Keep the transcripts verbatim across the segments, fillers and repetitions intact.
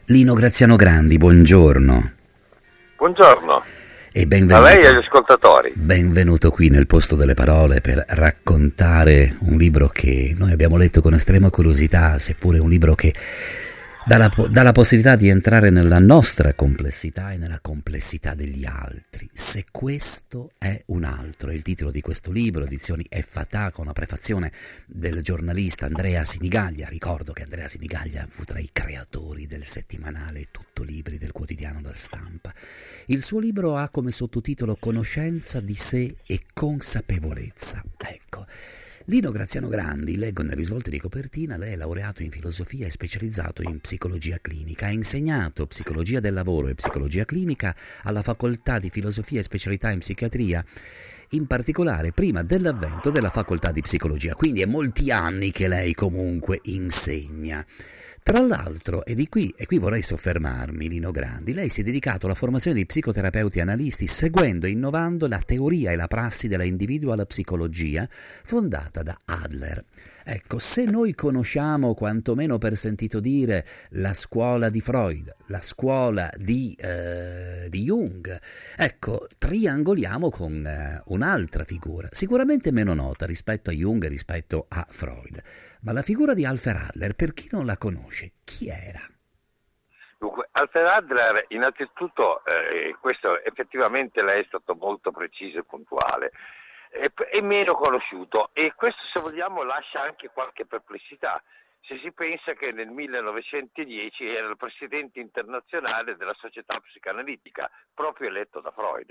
Lino Graziano Grandi, buongiorno. Buongiorno. E benvenuto. A lei e agli ascoltatori. Benvenuto qui nel Posto delle Parole per raccontare un libro che noi abbiamo letto con estrema curiosità, seppure un libro che dà la, dà la possibilità di entrare nella nostra complessità e nella complessità degli altri. Se questo è un altro, è il titolo di questo libro, edizioni Effatà, con una prefazione del giornalista Andrea Sinigaglia. Ricordo che Andrea Sinigaglia fu tra i creatori del settimanale Tutto Libri del quotidiano La Stampa. Il suo libro ha come sottotitolo Conoscenza di sé e consapevolezza. Ecco, Lino Graziano Grandi, leggo nel risvolto di copertina, lei è laureato in filosofia e specializzato in psicologia clinica. Ha insegnato psicologia del lavoro e psicologia clinica alla facoltà di filosofia e specialità in psichiatria, in particolare prima dell'avvento della facoltà di psicologia. Quindi è molti anni che lei comunque insegna. Tra l'altro, e di qui, e qui vorrei soffermarmi, Lino Grandi, lei si è dedicato alla formazione di psicoterapeuti analisti seguendo e innovando la teoria e la prassi della individual psicologia fondata da Adler. Ecco, se noi conosciamo, quantomeno per sentito dire, la scuola di Freud, la scuola di, eh, di Jung, ecco, triangoliamo con eh, un'altra figura, sicuramente meno nota rispetto a Jung e rispetto a Freud. Ma la figura di Alfred Adler, per chi non la conosce, chi era? Dunque, Alfred Adler, innanzitutto, eh, questo effettivamente lei è stato molto preciso e puntuale, è, è meno conosciuto e questo, se vogliamo, lascia anche qualche perplessità. Se si pensa che nel millenovecentodieci era il presidente internazionale della società psicanalitica, proprio eletto da Freud,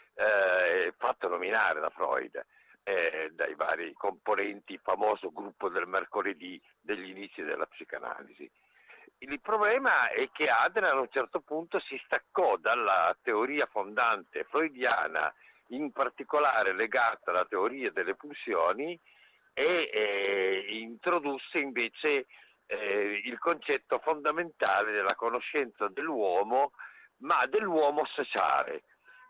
eh, fatto nominare da Freud. Eh, dai vari componenti, il famoso gruppo del mercoledì degli inizi della psicanalisi. Il problema è che Adler a un certo punto si staccò dalla teoria fondante freudiana, in particolare legata alla teoria delle pulsioni, e eh, introdusse invece eh, il concetto fondamentale della conoscenza dell'uomo, ma dell'uomo sociale.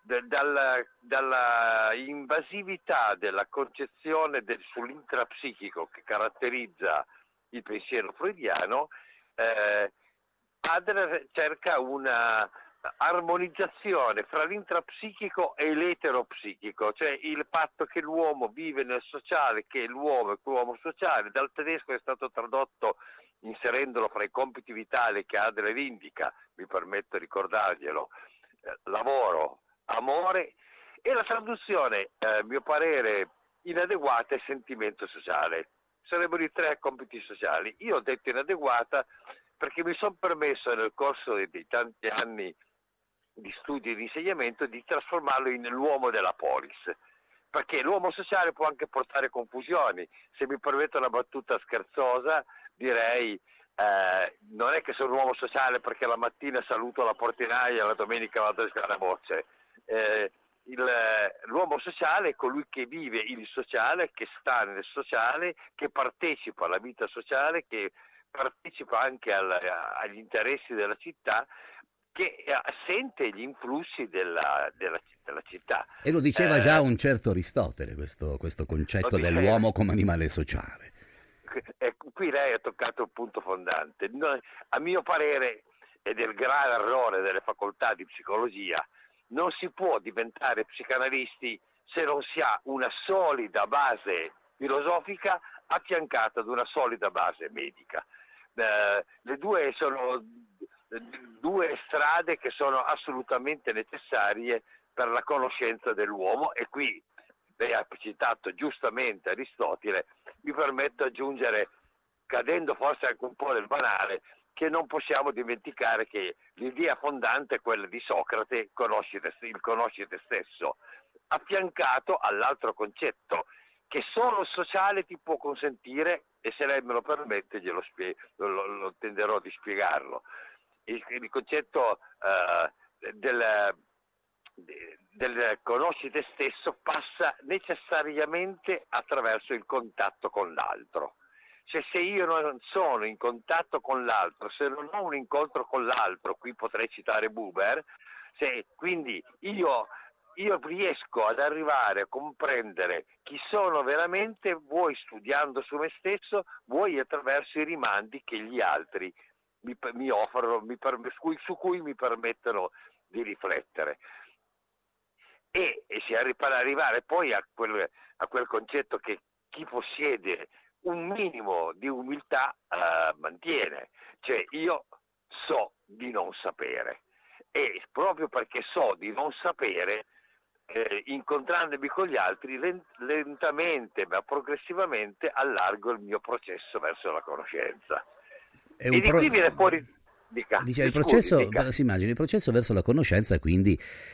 Dalla, dalla invasività della concezione del, sull'intrapsichico che caratterizza il pensiero freudiano, eh, Adler cerca una armonizzazione fra l'intrapsichico e l'eteropsichico, cioè il fatto che l'uomo vive nel sociale, che l'uomo è l'uomo sociale. Dal tedesco è stato tradotto, inserendolo fra i compiti vitali che Adler indica, mi permetto di ricordarglielo, eh, lavoro, amore, e la traduzione, a eh, mio parere, inadeguata è sentimento sociale. Sarebbero i tre compiti sociali. Io ho detto inadeguata perché mi sono permesso nel corso di, di tanti anni di studio e di insegnamento di trasformarlo in l'uomo della polis, perché l'uomo sociale può anche portare confusioni. Se mi permetto una battuta scherzosa, direi Eh, non è che sono un uomo sociale perché la mattina saluto la portinaia e la domenica vado a pescare a bocce. Eh, il, l'uomo sociale è colui che vive il sociale, che sta nel sociale, che partecipa alla vita sociale, che partecipa anche al, agli interessi della città, che sente gli influssi della, della, della città. E lo diceva Eh, già un certo Aristotele, questo, questo concetto dell'uomo come animale sociale. E qui lei ha toccato un punto fondante. Noi, a mio parere, ed è il grave errore delle facoltà di psicologia, non si può diventare psicanalisti se non si ha una solida base filosofica affiancata ad una solida base medica. Eh, le due sono due strade che sono assolutamente necessarie per la conoscenza dell'uomo, e qui lei ha citato giustamente Aristotele. Mi permetto di aggiungere, cadendo forse anche un po' nel banale, che non possiamo dimenticare che l'idea fondante è quella di Socrate, conosci te, il conosci te stesso, affiancato all'altro concetto che solo il sociale ti può consentire, e se lei me lo permette glielo spie- lo, lo tenderò di spiegarlo. Il, il concetto eh, del, del conosci te stesso passa necessariamente attraverso il contatto con l'altro. Cioè, se io non sono in contatto con l'altro, se non ho un incontro con l'altro, qui potrei citare Buber, se quindi io, io riesco ad arrivare a comprendere chi sono veramente, vuoi studiando su me stesso, vuoi attraverso i rimandi che gli altri mi, mi offrono, mi per, su, cui, su cui mi permettono di riflettere. E, e si arri- per arrivare poi a quel, a quel concetto che chi possiede un minimo di umiltà eh, mantiene, cioè io so di non sapere e proprio perché so di non sapere, eh, incontrandomi con gli altri lent- lentamente ma progressivamente allargo il mio processo verso la conoscenza. È E un di pro... qui viene fuori, dica, Dice, il mi scusi, processo, dica. si immagina, il processo verso la conoscenza quindi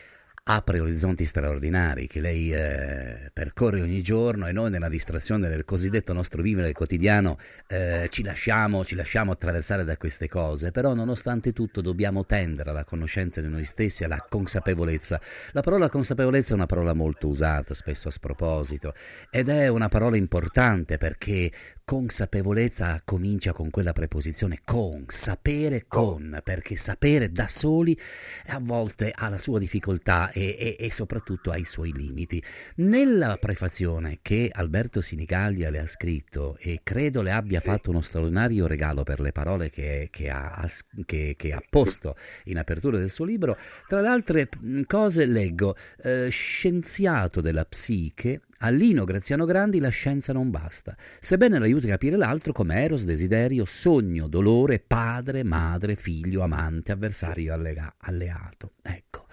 apre orizzonti straordinari che lei eh, percorre ogni giorno, e noi nella distrazione del cosiddetto nostro vivere quotidiano eh, ci lasciamo, ci lasciamo attraversare da queste cose, però nonostante tutto dobbiamo tendere alla conoscenza di noi stessi, alla consapevolezza. La parola consapevolezza è una parola molto usata, spesso a sproposito, ed è una parola importante perché consapevolezza comincia con quella preposizione con, sapere con, perché sapere da soli a volte ha la sua difficoltà e, e, e soprattutto ha i suoi limiti. Nella prefazione che Alberto Sinigaglia le ha scritto, e credo le abbia fatto uno straordinario regalo per le parole che, che, ha, che, che ha posto in apertura del suo libro, tra le altre cose leggo eh, scienziato della psiche, a Lino Graziano Grandi la scienza non basta, sebbene l'aiuti a capire l'altro come eros, desiderio, sogno, dolore, padre, madre, figlio, amante, avversario, allega- alleato. Ecco.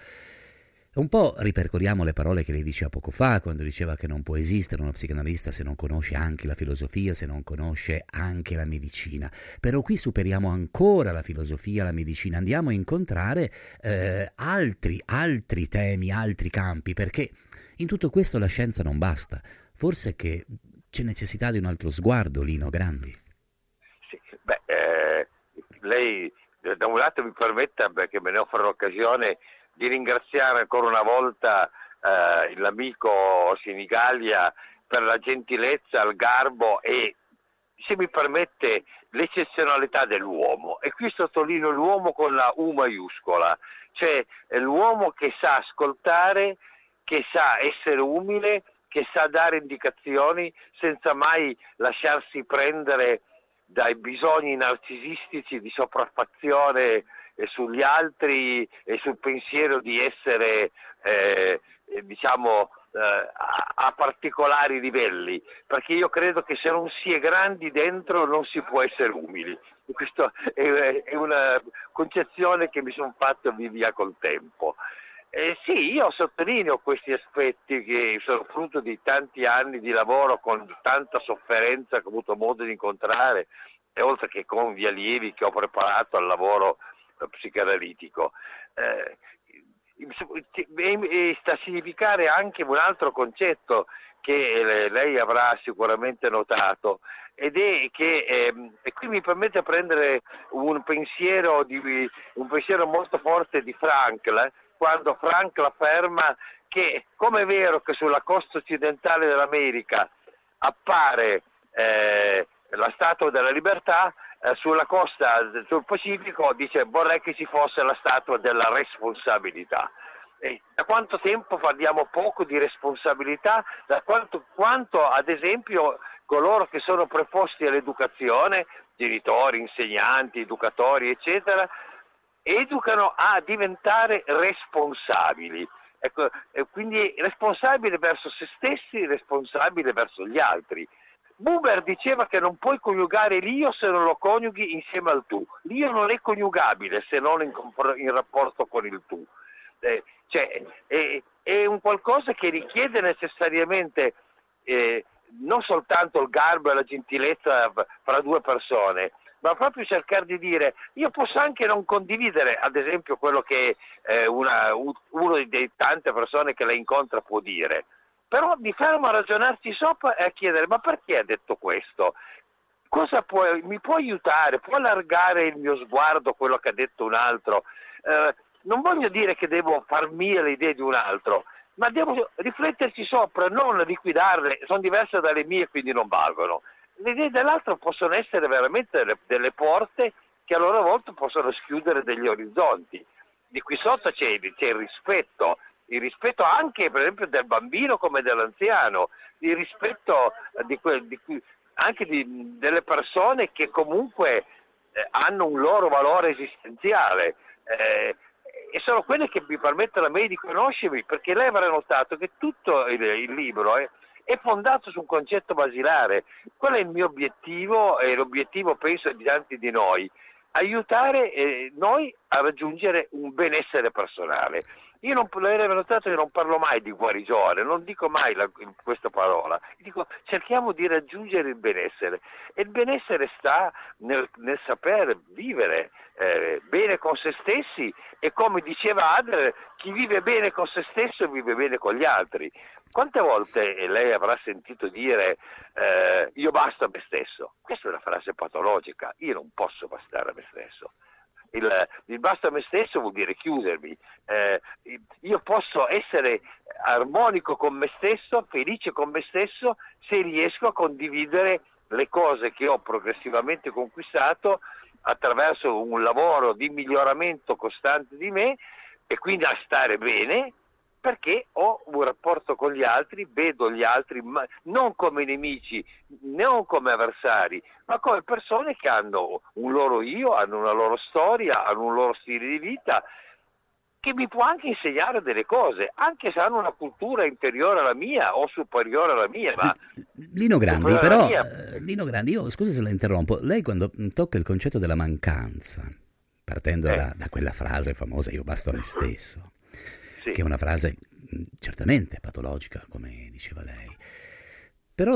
Un po' ripercorriamo le parole che lei diceva poco fa, quando diceva che non può esistere uno psicanalista se non conosce anche la filosofia, se non conosce anche la medicina. Però qui superiamo ancora la filosofia, la medicina, andiamo a incontrare eh, altri, altri temi, altri campi, perché in tutto questo la scienza non basta. Forse che c'è necessità di un altro sguardo, Lino Grandi. Sì, beh, eh, lei da un lato mi permetta, perché me ne offre l'occasione, di ringraziare ancora una volta eh, l'amico Sinigaglia per la gentilezza, il garbo e, se mi permette, l'eccezionalità dell'uomo. E qui sottolineo l'uomo con la U maiuscola, cioè l'uomo che sa ascoltare, che sa essere umile, che sa dare indicazioni senza mai lasciarsi prendere dai bisogni narcisistici di sopraffazione eh, sugli altri e sul pensiero di essere eh, eh, diciamo eh, a, a particolari livelli, perché io credo che se non si è grandi dentro non si può essere umili. Questa è, è una concezione che mi sono fatto via col tempo. Eh, sì, io sottolineo questi aspetti che sono frutto di tanti anni di lavoro con tanta sofferenza che ho avuto modo di incontrare, e oltre che con gli allievi che ho preparato al lavoro eh, psicanalitico. Eh, e sta a significare anche un altro concetto che lei avrà sicuramente notato, ed è che, ehm, e qui mi permette prendere un pensiero, di, un pensiero molto forte di Frankl, quando Frankl afferma che, come è vero che sulla costa occidentale dell'America appare eh, la Statua della Libertà, eh, sulla costa sul Pacifico dice vorrei che ci fosse la Statua della Responsabilità. E da quanto tempo parliamo poco di responsabilità, da quanto, quanto ad esempio coloro che sono preposti all'educazione, genitori, insegnanti, educatori, eccetera, educano a diventare responsabili. Ecco, quindi responsabile verso se stessi, responsabile verso gli altri. Buber diceva che non puoi coniugare l'io se non lo coniughi insieme al tu. L'io non è coniugabile se non in, in rapporto con il tu. Eh, cioè, è, è un qualcosa che richiede necessariamente eh, non soltanto il garbo e la gentilezza fra due persone, ma proprio cercare di dire io posso anche non condividere ad esempio quello che eh, una, uno delle tante persone che la incontra può dire, però mi fermo a ragionarci sopra e a chiedere ma perché ha detto questo? Cosa può, mi può aiutare? Può allargare il mio sguardo quello che ha detto un altro? Eh, non voglio dire che devo far mie le idee di un altro, ma devo rifletterci sopra, non liquidarle, sono diverse dalle mie quindi non valgono. Le idee dell'altro possono essere veramente delle, delle porte che a loro volta possono schiudere degli orizzonti. Di qui sotto c'è, c'è il rispetto, il rispetto anche per esempio del bambino come dell'anziano, il rispetto di que, di, anche di, delle persone che comunque eh, hanno un loro valore esistenziale, eh, e sono quelle che mi permettono a me di conoscermi, perché lei avrà notato che tutto il, il libro è, è fondato su un concetto basilare. Qual è il mio obiettivo e l'obiettivo penso di tanti di noi? Aiutare eh, noi a raggiungere un benessere personale. Io non, lei avrà notato che non parlo mai di guarigione, non dico mai la, questa parola, dico cerchiamo di raggiungere il benessere, e il benessere sta nel, nel saper vivere eh, bene con se stessi, e come diceva Adler, chi vive bene con se stesso vive bene con gli altri. Quante volte lei avrà sentito dire eh, io basto a me stesso? Questa è una frase patologica, io non posso bastare a me stesso. Il, il basta a me stesso vuol dire chiudermi. Eh, io posso essere armonico con me stesso, felice con me stesso, se riesco a condividere le cose che ho progressivamente conquistato attraverso un lavoro di miglioramento costante di me, e quindi a stare bene, perché ho un rapporto con gli altri, vedo gli altri ma non come nemici, non come avversari, ma come persone che hanno un loro io, hanno una loro storia, hanno un loro stile di vita, che mi può anche insegnare delle cose, anche se hanno una cultura inferiore alla mia o superiore alla mia. Ma Lino Grandi, però, eh, Lino Grandi, io scusi se la interrompo, lei quando tocca il concetto della mancanza, partendo eh. da, da quella frase famosa io basto a me stesso, sì, che è una frase certamente patologica, come diceva lei, però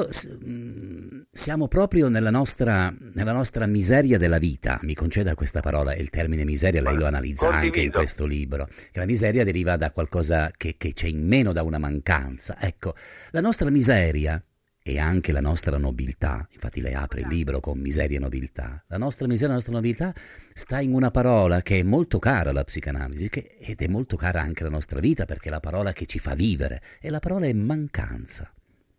siamo proprio nella nostra, nella nostra miseria della vita, mi conceda questa parola, il termine miseria lei lo analizza Condivido. Anche in questo libro, che la miseria deriva da qualcosa che, che c'è in meno, da una mancanza. Ecco, la nostra miseria e anche la nostra nobiltà, infatti lei apre il libro con miseria e nobiltà, la nostra miseria e la nostra nobiltà sta in una parola che è molto cara alla psicanalisi, che, ed è molto cara anche alla nostra vita, perché è la parola che ci fa vivere, e la parola è mancanza.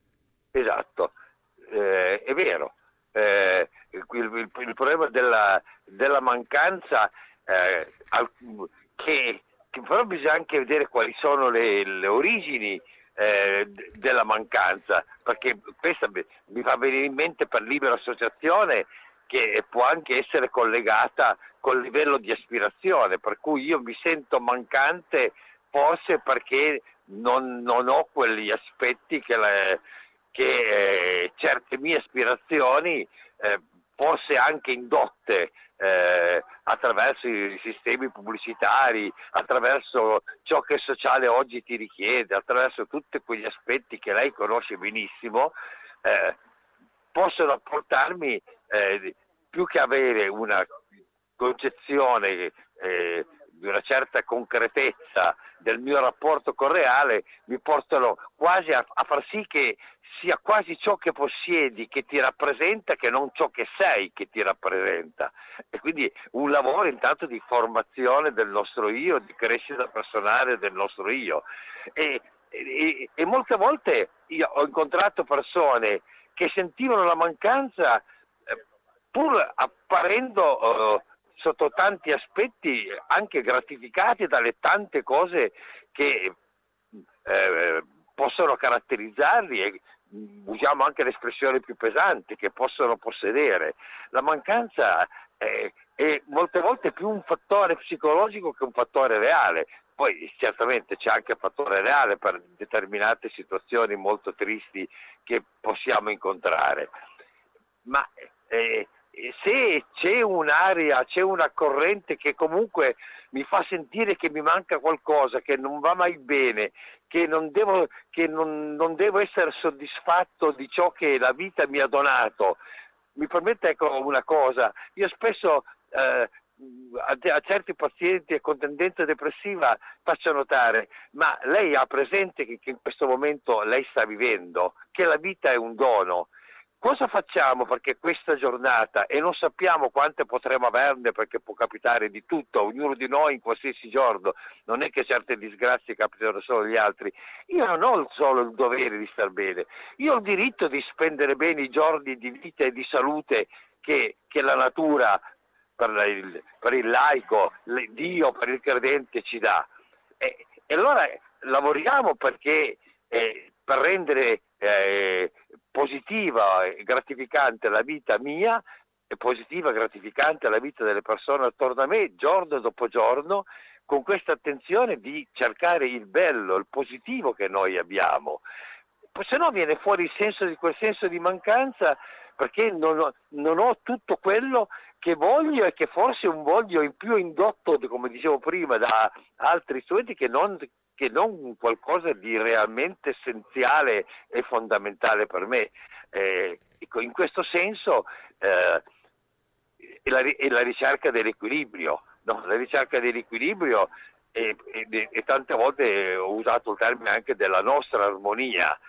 Esatto, eh, è vero, eh, il, il, il problema della, della mancanza, eh, al, che, che però bisogna anche vedere quali sono le, le origini eh, della mancanza, perché questa mi fa venire in mente per libera associazione, che può anche essere collegata col livello di aspirazione, per cui io mi sento mancante forse perché non, non ho quegli aspetti che la, che eh, certe mie aspirazioni, eh, forse anche indotte eh, attraverso i sistemi pubblicitari, attraverso ciò che il sociale oggi ti richiede, attraverso tutti quegli aspetti che lei conosce benissimo, eh, possono portarmi, eh, più che avere una concezione eh, di una certa concretezza del mio rapporto col reale, mi portano quasi a, a far sì che sia quasi ciò che possiedi che ti rappresenta, che non ciò che sei che ti rappresenta. E quindi un lavoro intanto di formazione del nostro io, di crescita personale del nostro io. E, e, e molte volte io ho incontrato persone che sentivano la mancanza, eh, pur apparendo eh, sotto tanti aspetti anche gratificati dalle tante cose che eh, possono caratterizzarli, e usiamo anche l'espressione più pesante, che possono possedere. La mancanza è, è molte volte più un fattore psicologico che un fattore reale. Poi certamente c'è anche il fattore reale per determinate situazioni molto tristi che possiamo incontrare, ma eh, se c'è un'area, c'è una corrente che comunque mi fa sentire che mi manca qualcosa, che non va mai bene, che non devo, che non, non devo essere soddisfatto di ciò che la vita mi ha donato, mi permette, ecco, una cosa, io spesso eh, a, a certi pazienti con tendenza depressiva faccio notare: ma lei ha presente che, che in questo momento lei sta vivendo, che la vita è un dono? Cosa facciamo perché questa giornata, e non sappiamo quante potremo averne perché può capitare di tutto, ognuno di noi in qualsiasi giorno, non è che certe disgrazie capitano solo agli altri, io non ho solo il dovere di star bene, io ho il diritto di spendere bene i giorni di vita e di salute che, che la natura, per il, per il laico, Dio, per il credente ci dà. E, e allora lavoriamo perché eh, per rendere eh, positiva e gratificante la vita mia, positiva, gratificante alla vita delle persone attorno a me, giorno dopo giorno, con questa attenzione di cercare il bello, il positivo che noi abbiamo. Se no viene fuori il senso di quel senso di mancanza, perché non ho, non ho tutto quello che voglio, e che forse un voglio in più indotto, come dicevo prima, da altri studenti, che non, che non qualcosa di realmente essenziale e fondamentale per me. Eh, in questo senso eh, è, la, è la ricerca dell'equilibrio, no? La ricerca dell'equilibrio, e, e, e tante volte ho usato il termine anche della nostra armonia.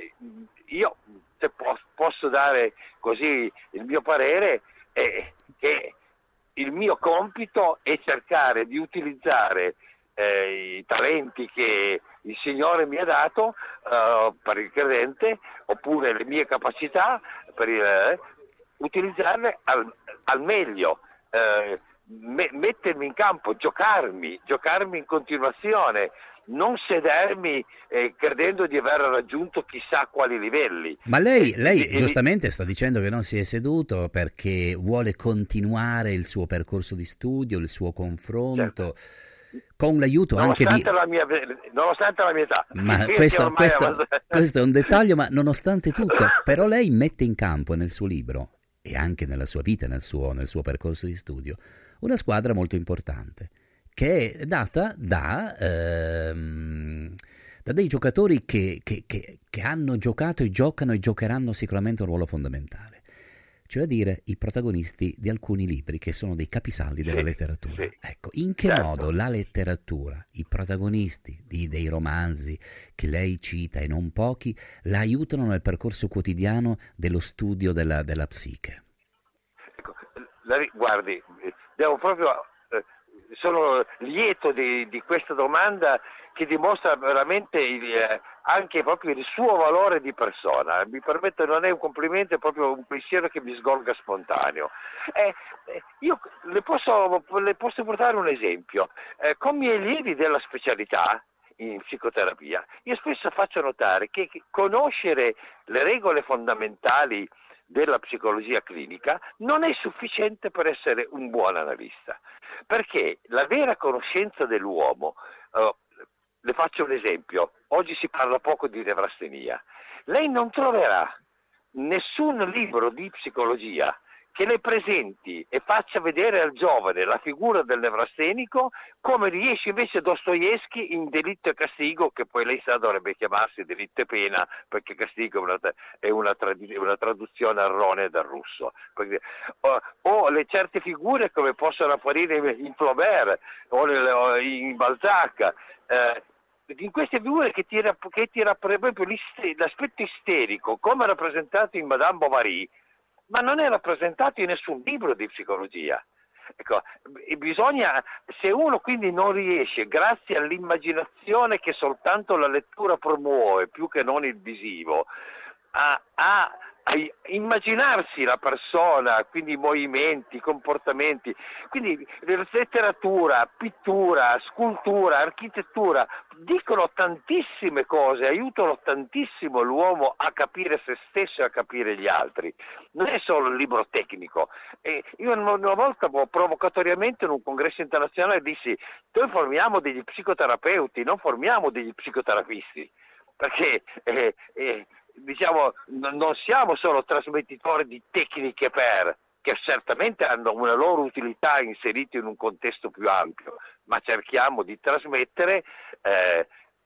Io, se posso dare così il mio parere, è che il mio compito è cercare di utilizzare eh, i talenti che il Signore mi ha dato eh, per il credente, oppure le mie capacità per il, eh, utilizzarle al, al meglio, eh, me, mettermi in campo, giocarmi, giocarmi in continuazione, non sedermi eh, credendo di aver raggiunto chissà quali livelli. Ma lei, E, lei e, giustamente sta dicendo che non si è seduto perché vuole continuare il suo percorso di studio, il suo confronto, certo, con l'aiuto anche di... La mia, nonostante la mia età. Ma questo, questo, questo è un dettaglio, ma nonostante tutto, però lei mette in campo nel suo libro, e anche nella sua vita, nel suo, nel suo percorso di studio, una squadra molto importante, che è data da, ehm, da dei giocatori che, che, che, che hanno giocato e giocano e giocheranno sicuramente un ruolo fondamentale, cioè a dire i protagonisti di alcuni libri che sono dei capisaldi della sì, letteratura. Sì. Ecco, in che certo. modo la letteratura, i protagonisti di, dei romanzi che lei cita, e non pochi, la aiutano nel percorso quotidiano dello studio della, della psiche? Ecco, la, guardi, devo proprio... sono lieto di, di questa domanda, che dimostra veramente il, eh, anche proprio il suo valore di persona. Mi permetto, non è un complimento, è proprio un pensiero che mi sgorga spontaneo. Eh, eh, io le posso, le posso portare un esempio. Eh, con i miei allievi della specialità in psicoterapia, io spesso faccio notare che conoscere le regole fondamentali della psicologia clinica non è sufficiente per essere un buon analista, perché la vera conoscenza dell'uomo, uh, le faccio un esempio, oggi si parla poco di nevrastenia, lei non troverà nessun libro di psicologia che le presenti e faccia vedere al giovane la figura del nevrastenico come riesce invece Dostoevsky in Delitto e Castigo, che poi lei sa dovrebbe chiamarsi Delitto e Pena, perché Castigo è una, è una, trad- una traduzione erronea dal russo. Perché, o, o le certe figure come possono apparire in Flaubert o, le, o in Balzac, eh, in queste figure che ti, che ti rappresentano l'aspetto isterico, come rappresentato in Madame Bovary, ma non è rappresentato in nessun libro di psicologia. Ecco, bisogna, se uno quindi non riesce, grazie all'immaginazione che soltanto la lettura promuove, più che non il visivo, a, a, a immaginarsi la persona, quindi i movimenti, i comportamenti, quindi letteratura, pittura, scultura, architettura dicono tantissime cose, aiutano tantissimo l'uomo a capire se stesso e a capire gli altri. Non è solo il libro tecnico. E io una volta provocatoriamente in un congresso internazionale dissi: noi formiamo degli psicoterapeuti, non formiamo degli psicoterapisti, perché eh, eh, diciamo non siamo solo trasmettitori di tecniche per, che certamente hanno una loro utilità inserite in un contesto più ampio, ma cerchiamo di trasmettere eh,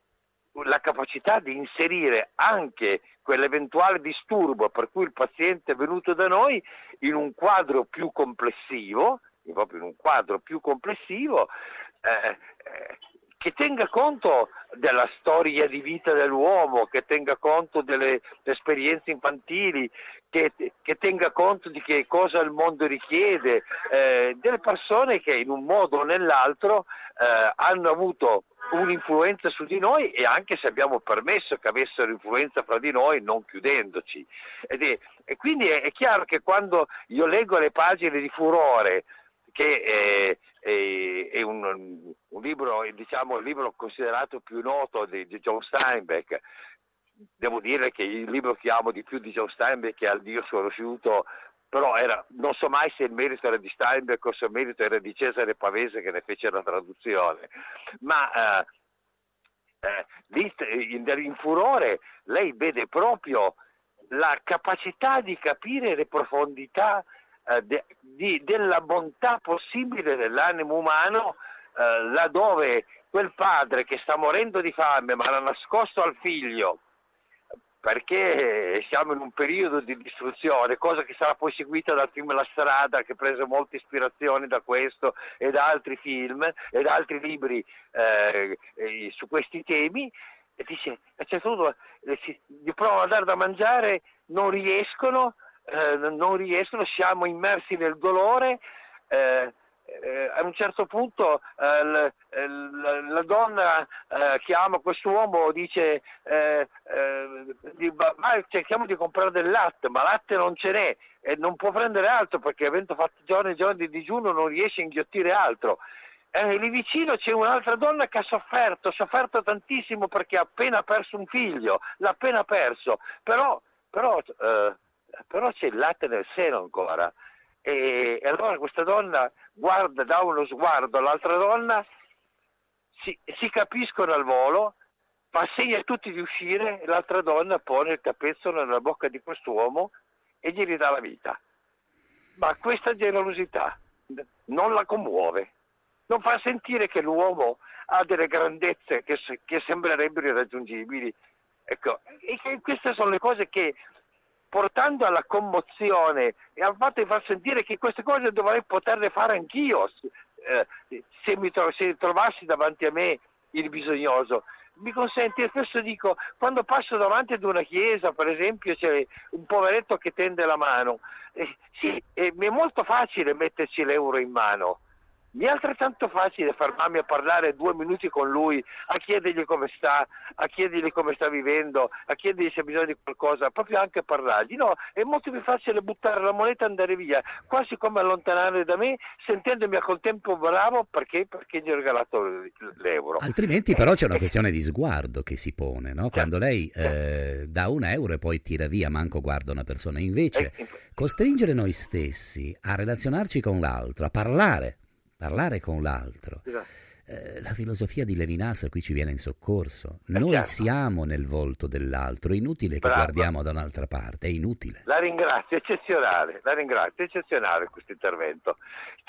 la capacità di inserire anche quell'eventuale disturbo per cui il paziente è venuto da noi in un quadro più complessivo, proprio in un quadro più complessivo, eh, eh, che tenga conto della storia di vita dell'uomo, che tenga conto delle esperienze infantili, che, che tenga conto di che cosa il mondo richiede, eh, delle persone che in un modo o nell'altro eh, hanno avuto un'influenza su di noi, e anche se abbiamo permesso che avessero influenza fra di noi, non chiudendoci. Ed è, e quindi è, è chiaro che quando io leggo le pagine di Furore, che è, è, è un, un libro, diciamo, il libro considerato più noto di, di John Steinbeck, devo dire che il libro che amo di più di John Steinbeck è Al Dio sconosciuto, però era, non so mai se il merito era di Steinbeck o se il merito era di Cesare Pavese che ne fece la traduzione, ma eh, eh, in, in Furore lei vede proprio la capacità di capire le profondità eh, de, di, della bontà possibile dell'animo umano, eh, laddove quel padre che sta morendo di fame ma l'ha nascosto al figlio, perché siamo in un periodo di distruzione, cosa che sarà poi seguita dal film La Strada, che prese molte ispirazioni da questo e da altri film e da altri libri eh, eh, su questi temi, e dice, a un certo punto gli provano a dare da mangiare, non riescono, eh, non riescono, siamo immersi nel dolore, eh, Eh, a un certo punto eh, la, la, la donna eh, che ama quest'uomo dice eh, eh, di, ma cerchiamo di comprare del latte, ma latte non ce n'è e non può prendere altro perché avendo fatto giorni e giorni di digiuno non riesce a inghiottire altro. Eh, lì vicino c'è un'altra donna che ha sofferto, ha sofferto tantissimo perché ha appena perso un figlio, l'ha appena perso, però, però, eh, però c'è il latte nel seno ancora. E, e allora questa donna guarda, dà uno sguardo all'altra donna, si, si capiscono al volo, fa segno a tutti di uscire e l'altra donna pone il capezzolo nella bocca di quest'uomo e gli ridà la vita. Ma questa generosità non la commuove, non fa sentire che l'uomo ha delle grandezze che, che sembrerebbero irraggiungibili. Ecco, e che queste sono le cose che, portando alla commozione e al fatto di far sentire che queste cose dovrei poterle fare anch'io, eh, se mi tro- se trovassi davanti a me il bisognoso. Mi consente, io spesso dico, quando passo davanti ad una chiesa, per esempio, c'è un poveretto che tende la mano, eh, sì, eh, mi è molto facile metterci l'euro in mano. Mi è altrettanto facile fermarmi a parlare due minuti con lui, a chiedergli come sta, a chiedergli come sta vivendo, a chiedergli se ha bisogno di qualcosa, proprio anche parlargli. No, è molto più facile buttare la moneta e andare via, quasi come allontanare da me, sentendomi a contempo bravo perché, perché gli ho regalato l'euro. Altrimenti però c'è una questione di sguardo che si pone, no? Quando lei eh, dà un euro e poi tira via, manco guarda una persona. Invece costringere noi stessi a relazionarci con l'altro, a parlare, parlare con l'altro. Eh, la filosofia di Levinas qui ci viene in soccorso. Noi certo. siamo nel volto dell'altro, è inutile che Bravo. guardiamo da un'altra parte, è inutile. La ringrazio, eccezionale, la ringrazio, eccezionale questo intervento.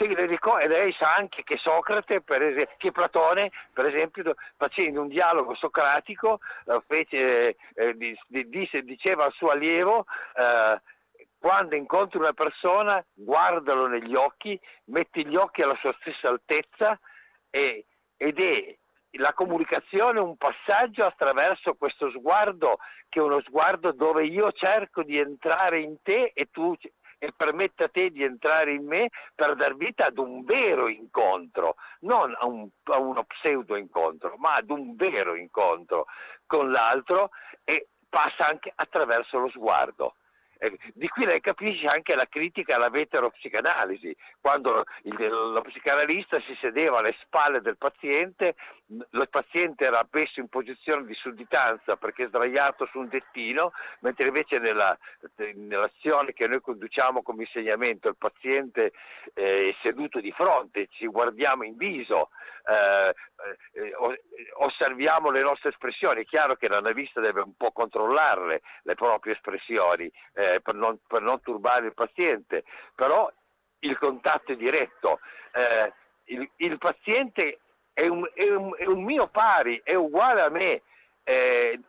E lei sa anche che Socrate, per esempio, che Platone, per esempio, facendo un dialogo socratico, eh, fece, eh, disse, diceva al suo allievo, eh, quando incontri una persona, guardalo negli occhi, metti gli occhi alla sua stessa altezza e, ed è la comunicazione un passaggio attraverso questo sguardo, che è uno sguardo dove io cerco di entrare in te e tu e permette a te di entrare in me per dar vita ad un vero incontro, non a, un, a uno pseudo incontro, ma ad un vero incontro con l'altro, e passa anche attraverso lo sguardo. Eh, di qui lei capisce anche la critica alla veteropsicanalisi, quando il, lo psicanalista si sedeva alle spalle del paziente, il paziente era messo in posizione di sudditanza perché sdraiato su un lettino, mentre invece nella, nell'azione che noi conduciamo come insegnamento il paziente eh, è seduto di fronte, ci guardiamo in viso, eh, eh, osserviamo le nostre espressioni. È chiaro che l'analista deve un po' controllarle le proprie espressioni, eh, per, non, per non turbare il paziente, però il contatto è diretto. Eh, il, il paziente è un, è, un, è un mio pari, è uguale a me, eh,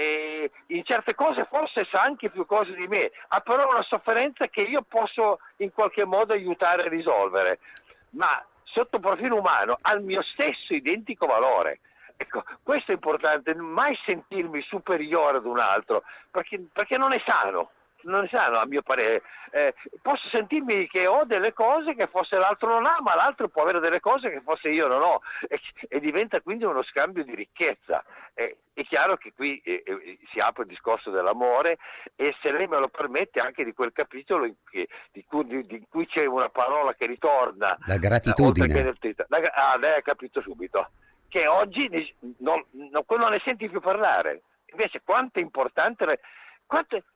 e in certe cose forse sa anche più cose di me, ha però una sofferenza che io posso in qualche modo aiutare a risolvere, ma sotto profilo umano ha il mio stesso identico valore. Ecco, questo è importante, mai sentirmi superiore ad un altro, perché, perché non è sano. Non è sano a mio parere. Eh, posso sentirmi che ho delle cose che forse l'altro non ha, ma l'altro può avere delle cose che forse io non ho, e, e diventa quindi uno scambio di ricchezza. Eh, è chiaro che qui eh, eh, si apre il discorso dell'amore, e se lei me lo permette anche di quel capitolo in cui, di, cui, di, di cui c'è una parola che ritorna, la gratitudine. Eh, oltre che nel, la, ah, lei ha capito subito che oggi non, non, non ne senti più parlare. Invece quanto è importante, quanto,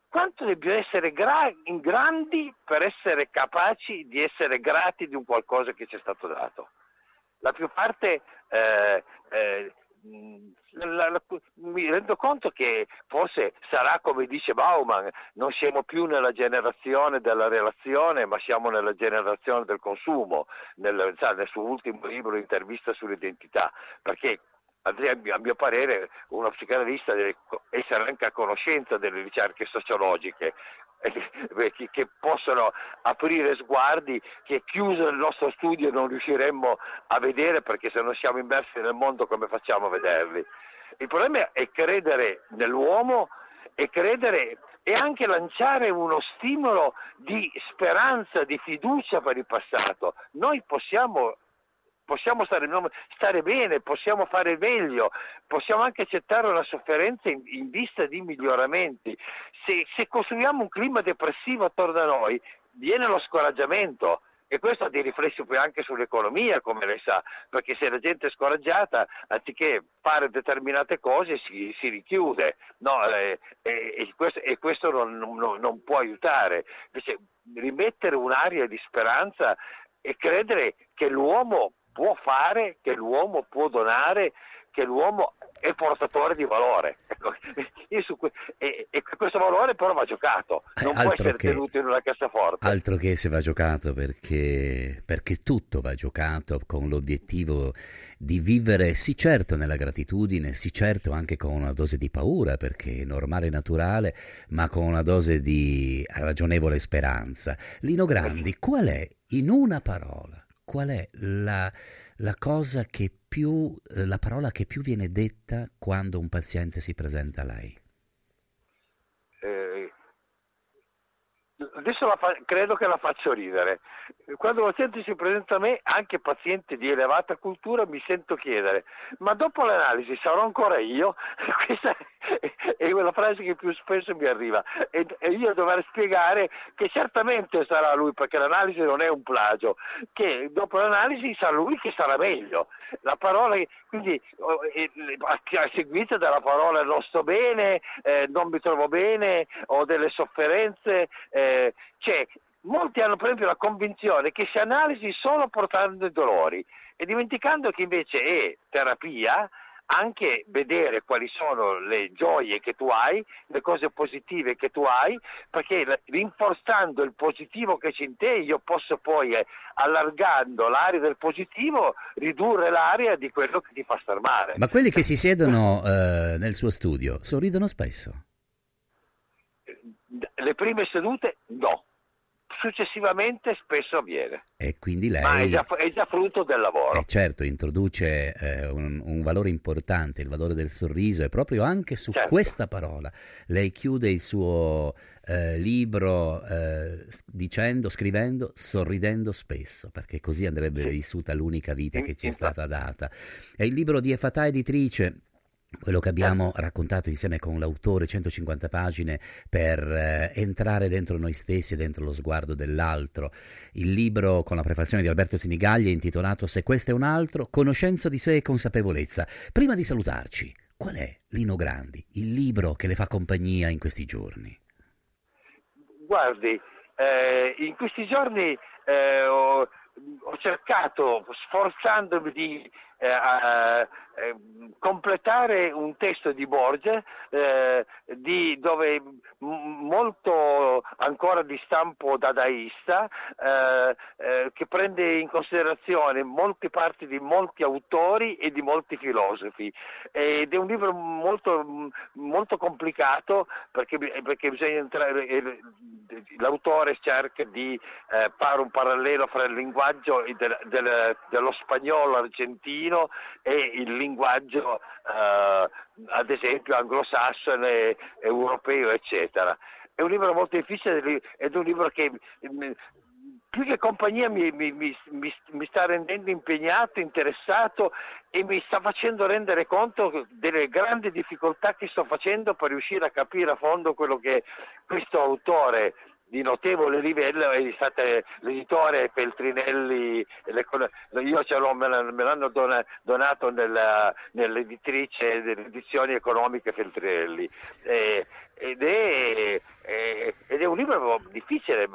quanto dobbiamo essere gra- grandi per essere capaci di essere grati di un qualcosa che ci è stato dato. La più parte eh, eh, la, la, mi rendo conto che forse sarà come dice Bauman, non siamo più nella generazione della relazione, ma siamo nella generazione del consumo, nel, sa, nel suo ultimo libro Intervista sull'identità, perché a mio parere uno psicanalista deve essere anche a conoscenza delle ricerche sociologiche che possono aprire sguardi che chiuso nel nostro studio non riusciremmo a vedere, perché se non siamo immersi nel mondo come facciamo a vederli? Il problema è credere nell'uomo e credere e anche lanciare uno stimolo di speranza, di fiducia per il passato. Noi possiamo Possiamo stare, stare bene, possiamo fare meglio, possiamo anche accettare la sofferenza in, in vista di miglioramenti. Se, se costruiamo un clima depressivo attorno a noi, viene lo scoraggiamento, e questo ha dei riflessi poi anche sull'economia, come lei sa, perché se la gente è scoraggiata, anziché fare determinate cose si, si richiude, no? e, e, e questo, e questo non, non, non può aiutare. Invece rimettere un'aria di speranza e credere che l'uomo può fare, che l'uomo può donare, che l'uomo è portatore di valore. Ecco, io su que- e, e questo valore però va giocato, non altro può essere che, tenuto in una cassaforte. Altro che se va giocato, perché, perché tutto va giocato con l'obiettivo di vivere sì certo nella gratitudine, sì certo anche con una dose di paura, perché è normale e naturale, ma con una dose di ragionevole speranza. Lino Grandi, qual è, in una parola, qual è la, la cosa che più, la parola che più viene detta quando un paziente si presenta a lei? Eh, adesso la fa- credo che la faccio ridere. Quando un paziente si presenta a me, anche paziente di elevata cultura, mi sento chiedere: ma dopo l'analisi sarò ancora io? Questa è quella frase che più spesso mi arriva, e, e io dover spiegare che certamente sarà lui, perché l'analisi non è un plagio, che dopo l'analisi sarà lui che sarà meglio. La parola, quindi a seguito dalla parola non sto bene, eh, non mi trovo bene, ho delle sofferenze, eh, c'è. Molti hanno per esempio la convinzione che sia analisi solo portando i dolori, e dimenticando che invece è terapia anche vedere quali sono le gioie che tu hai, le cose positive che tu hai, perché rinforzando il positivo che c'è in te io posso poi, eh, allargando l'area del positivo, ridurre l'area di quello che ti fa star male. Ma quelli che si siedono eh, nel suo studio sorridono spesso? Le prime sedute no. Successivamente spesso avviene, e quindi lei ma è già, è già frutto del lavoro. Eh certo, introduce eh, un, un valore importante, il valore del sorriso, e proprio anche su certo. questa parola lei chiude il suo eh, libro eh, dicendo, scrivendo, sorridendo spesso, perché così andrebbe sì. vissuta l'unica vita che ci è stata data. È il libro di Efatà Editrice, quello che abbiamo raccontato insieme con l'autore, centocinquanta pagine per eh, entrare dentro noi stessi e dentro lo sguardo dell'altro. Il libro, con la prefazione di Alberto Sinigaglia, è intitolato Se questo è un altro, conoscenza di sé e consapevolezza. Prima di salutarci, qual è, Lino Grandi, il libro che le fa compagnia in questi giorni? Guardi, eh, in questi giorni eh, ho, ho cercato, sforzandomi di eh, eh, eh, completare un testo di Borges, eh, di, dove m- molto ancora di stampo dadaista, eh, eh, che prende in considerazione molte parti di molti autori e di molti filosofi, ed è un libro molto, molto complicato, perché, perché bisogna entrare, eh, l'autore cerca di eh, fare un parallelo fra il linguaggio del, del, dello spagnolo argentino e il linguaggio eh, ad esempio anglosassone, europeo, eccetera. È un libro molto difficile ed è un libro che più che compagnia mi, mi, mi, mi sta rendendo impegnato, interessato, e mi sta facendo rendere conto delle grandi difficoltà che sto facendo per riuscire a capire a fondo quello che questo autore di notevole livello è stata l'editore Feltrinelli, io ce l'ho, me l'hanno donato nella, nell'editrice delle edizioni economiche Feltrinelli, eh, ed, è, eh, ed è un libro difficile,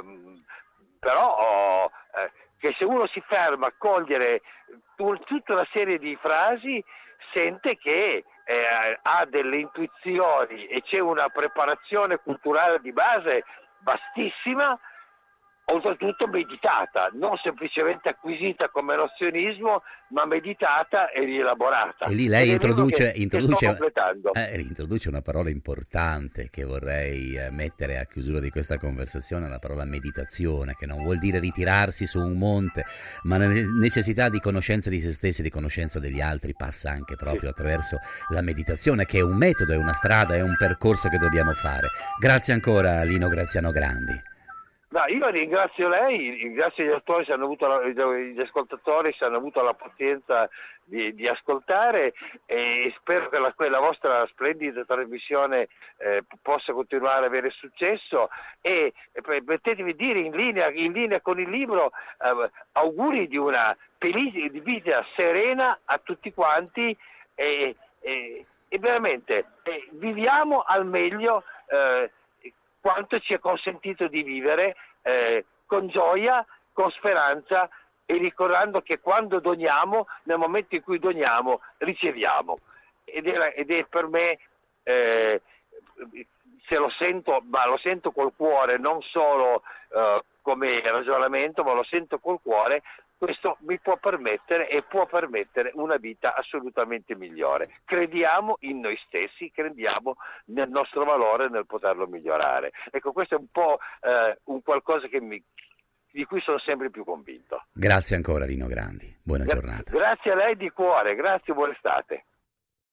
però eh, che se uno si ferma a cogliere tutta una serie di frasi sente che eh, ha delle intuizioni e c'è una preparazione culturale di base vastissima, oltretutto meditata, non semplicemente acquisita come nozionismo, ma meditata e rielaborata. E lì lei introduce, che, introduce, che eh, introduce una parola importante che vorrei eh, mettere a chiusura di questa conversazione, la parola meditazione, che non vuol dire ritirarsi su un monte, ma la necessità di conoscenza di se stessi, di conoscenza degli altri, passa anche proprio attraverso la meditazione, che è un metodo, è una strada, è un percorso che dobbiamo fare. Grazie ancora Lino Graziano Grandi. No, io ringrazio lei, ringrazio gli autori, se hanno avuto la, gli ascoltatori, se hanno avuto la pazienza di, di ascoltare, e spero che la, la vostra splendida trasmissione eh, possa continuare ad avere successo, e permettetemi di dire, in linea, in linea con il libro, eh, auguri di una di vita serena a tutti quanti, e, e, e veramente eh, viviamo al meglio eh, quanto ci è consentito di vivere, eh, con gioia, con speranza, e ricordando che quando doniamo, nel momento in cui doniamo, riceviamo. Ed è, ed è per me, eh, se lo sento, ma lo sento col cuore, non solo eh, come ragionamento, ma lo sento col cuore, questo mi può permettere e può permettere una vita assolutamente migliore. Crediamo in noi stessi, crediamo nel nostro valore, nel poterlo migliorare. Ecco, questo è un po' eh, un qualcosa che mi, di cui sono sempre più convinto. Grazie ancora Lino Grandi, buona Gra- giornata. Grazie a lei di cuore, grazie, buona estate.